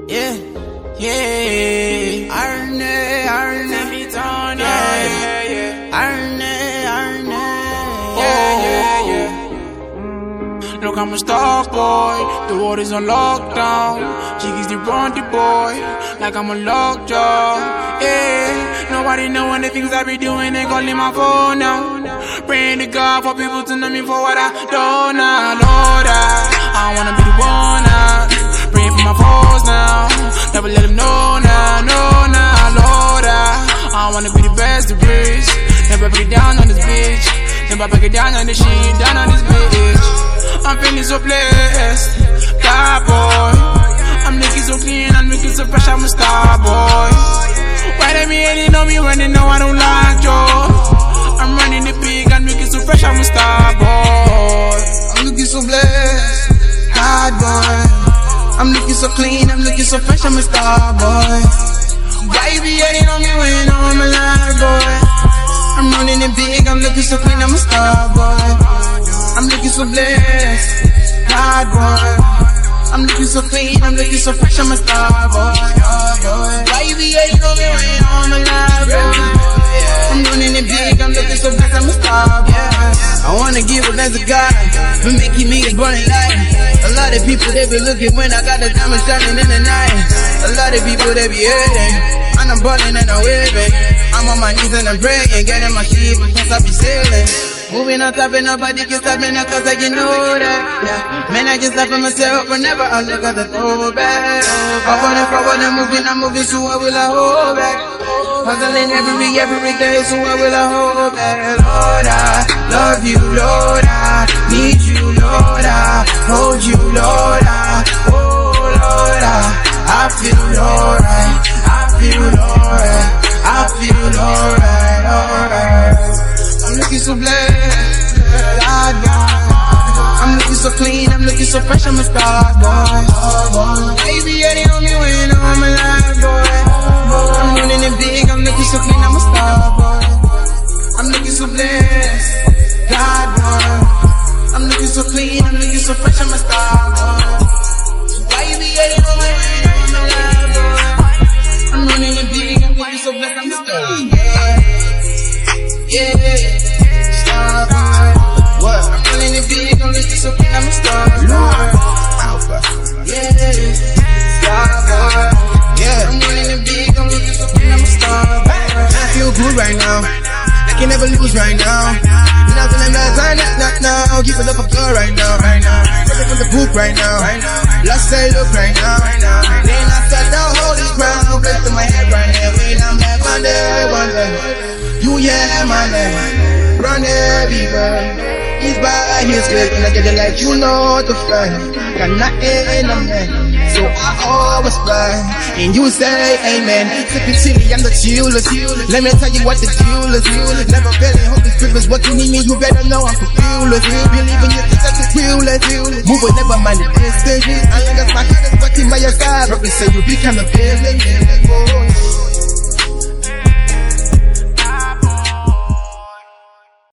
Yeah, yeah. Arne, Arne, yeah. Arne, Arne, yeah. Look, I'm a star boy. The world is on lockdown. Jiggy's the Rondy boy, like I'm a lockjaw. Yeah, nobody know when the things I be doing. They calling my phone now. Praying to God for people to know me for what I don't know. Lord, I wanna be the one now. Praying for my foes now. Never let them know now, Lord, I wanna be the best of rich. Never break down on this bitch. Never break it down on this shit, down on this bitch. I'm feeling so blessed, God boy. I'm looking so clean, I'm looking so fresh, I'm a star boy. Why they be hating on me when they know I don't like Joe? I'm running the big, I'm looking so fresh, I'm a star boy. I'm looking so blessed, God boy. I'm looking so clean, I'm looking so fresh, I'm a star boy. Why you be hating on me when you know I'm alive, boy? I'm running it big, I'm looking so clean, I'm a star boy. I'm looking so blessed, God boy. I'm looking so clean, I'm looking so fresh, I'm a star boy. Why you be hating on me when you know I'm alive, boy? I'm running it big, I'm looking so blessed, I'm a star boy. I wanna give a thanks to God for making me a burning light. A lot of people, they be looking when I got the diamond shining in the night. A lot of people, they be hating, and I'm balling and I'm waving. I'm on my knees and I'm praying, getting my sheep because I be sailing. Moving on top and nobody can stop me now cause I can know that, yeah. Man, I just laugh at myself whenever I look at the throwback. Forward and I'm moving, so I will hold back. Hustling every day, so I will hold back. Lord, I love you, Lord, I need you, Lord, I hold you, Lord, oh Lord, I feel alright, I feel alright, I feel alright. I'm looking so blessed, God, I'm looking so clean, I'm looking so fresh, I'm a star boy. Baby, hating on me when you know I'm alive, boy. I'm running it big, I'm looking so clean, I'm a star boy. I'm looking so blessed, God, boy. I'm looking so clean, I'm looking so fresh, I'm a star boy. Why you be hating on me when you know I'm alive, boy? I'm running it big, I'm looking so blessed, I'm a star boy. Yeah, star boy. What? I'm running it big, I'm looking so clean, I'm a star boy. Yeah, star boy. Yeah, I'm running it big, I'm looking so clean, I'm a star boy. I feel good right now, I can never lose right now. Nothing in that time, now. Keep it up a girl right now. Take it from the book right now. Let's say look right now. Then I start down holy ground, blessed in my head right now. When I'm back one day, you yeah my name. Run everywhere. He's by his grace, and I get it like you know to fly. Got nothing in a man, so I always fly. And you say amen. Sipping chili, I'm the chillest. Let me tell you what the deal is. Never failing, Holy Spirit's working in me. You better know I'm fearless. Believe in yourself, that's the realest. Moving, never mind the distance. I ain't got my hands working by your side. Probably say you become a villain.